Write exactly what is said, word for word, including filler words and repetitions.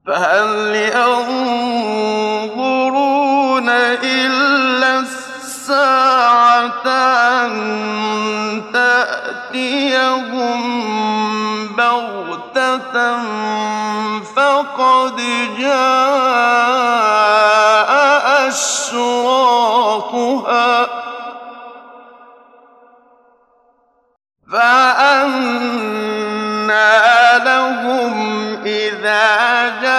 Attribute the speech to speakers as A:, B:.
A: فهل ينظرون إلا الساعة أن تأتيهم بغتة فقد جاء أشراطها فأنى لهم إذا جاءوا